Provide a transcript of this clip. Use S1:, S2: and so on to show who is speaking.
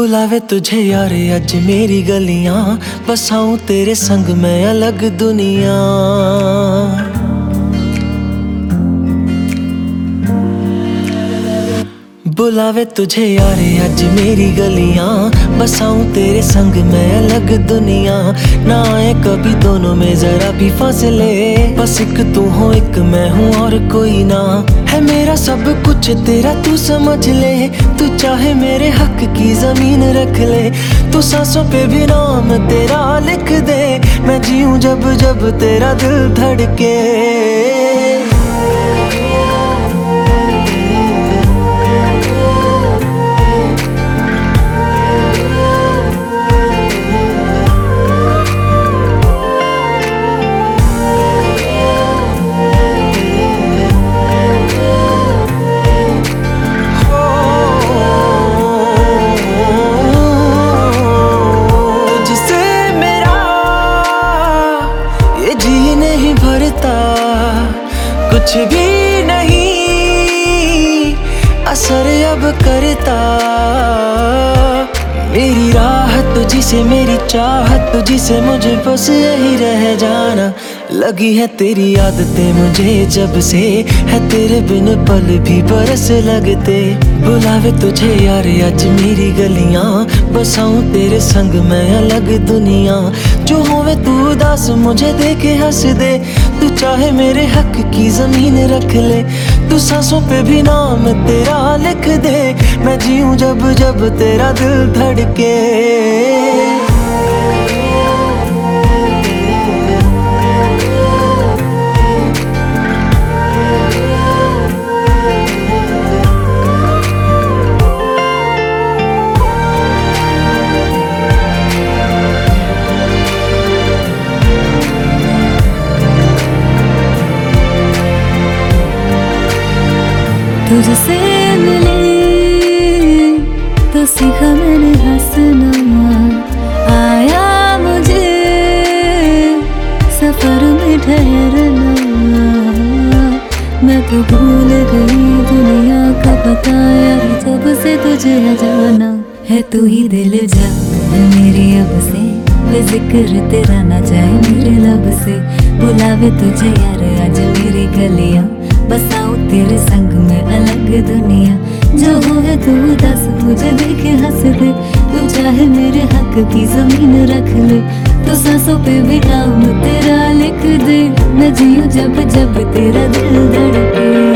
S1: बुलावे तुझे यार अज मेरी गलियां, बसाऊं तेरे संग मैं अलग दुनिया। बुलावे तुझे यार अज मेरी गलियां, बसाऊं तेरे संग मैं अलग दुनिया। ना आए कभी दोनों में जरा भी फासले, बस एक तू हो एक मैं हूँ और कोई ना। है मेरा सब कुछ तेरा तू समझ ले, तू चाहे मेरे हक की जमीन रख ले। तू सांसों पे भी नाम तेरा लिख दे, मैं जीऊं जब जब तेरा दिल धड़के। कुछ भी नहीं असर अब करता, मेरी राहत तुझी से मेरी चाहत तुझी से, मुझे बस यही रह जाना। लगी है तेरी आदतें मुझे जब से, है तेरे बिन पल भी बरस लगते। बुलावे तुझे यार आज मेरी गलियां, बसाऊं तेरे संग मैं अलग दुनिया। जो होवे तू उदास मुझे देखे हंस दे, तू चाहे मेरे हक की जमीन रख ले। तू सांसों पे भी नाम तेरा लिख दे, मैं जीऊं जब जब तेरा दिल धड़के।
S2: तुझसे मिले तो सीखा मैंने हंसना, आया मुझे सफर में ठहरना। मैं तो भूल गई दुनिया का पता यार, जब से तुझे जाना है। तू ही दिल जा मेरी अब से, जिक्र तेरा ना जाए मेरे लब से। बुलावे तुझे यार आज मेरी गलियां, बसाऊं तेरे संग में अलग दुनिया। जो होवे तू दस मुझे देखे हंस दे, तू चाहे मेरे हक की जमीन रख ले। तो सांसों पे भी नाम तेरा लिख दे, मैं जीऊं जब जब तेरा दिल धड़के।